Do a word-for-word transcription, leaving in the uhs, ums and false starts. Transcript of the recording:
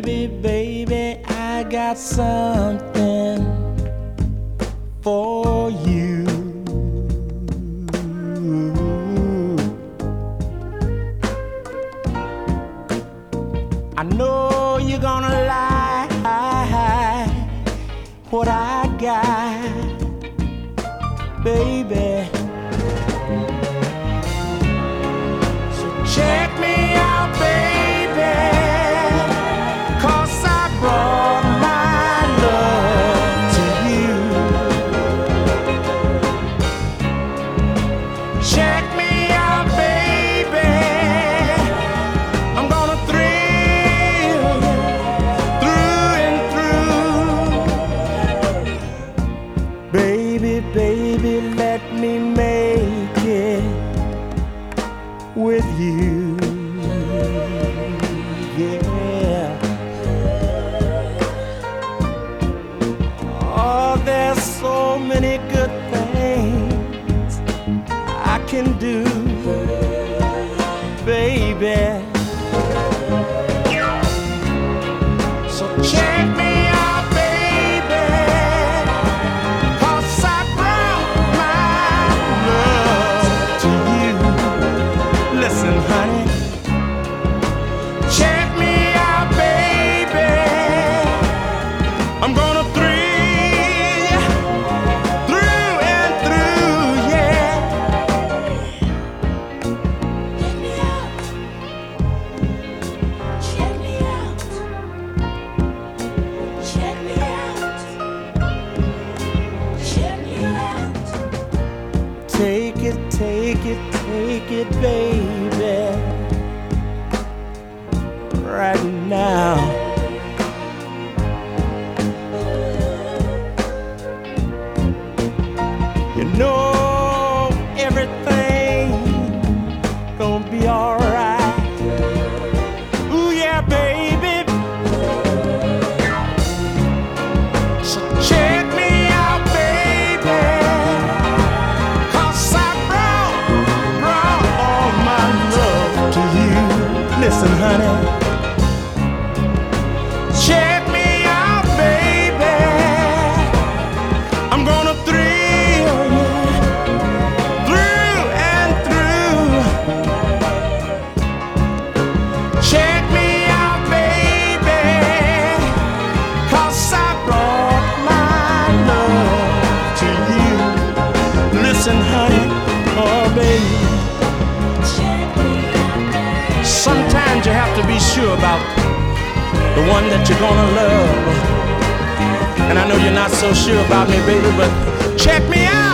Baby, baby, I got something for you. I know you're gonna like what I got, baby. So check me out, baby, 'cause I brought my love to you. Check me out, baby, I'm gonna thrill you through and through. Baby, baby, let me make it with you. Yeah. Oh, there's so many good things I can do, baby. So check me out, baby, 'cause I brought my love to you. Listen, honey, check me out, baby, I'm gonna thrill you through and through, yeah. Check me out. Check me out. Check me out. Take it, take it, take it, baby, right now. You know everything gonna be alright. Ooh yeah, baby. So check me out, baby, 'cause I brought, brought all my love to you. Listen, honey, check me out, baby, I'm gonna thrill you through and through. Check me out, baby, 'cause I brought my love to you. Listen, honey, oh baby, sometimes you have to be sure about the one that you're gonna love. And I know you're not so sure about me, baby, but check me out.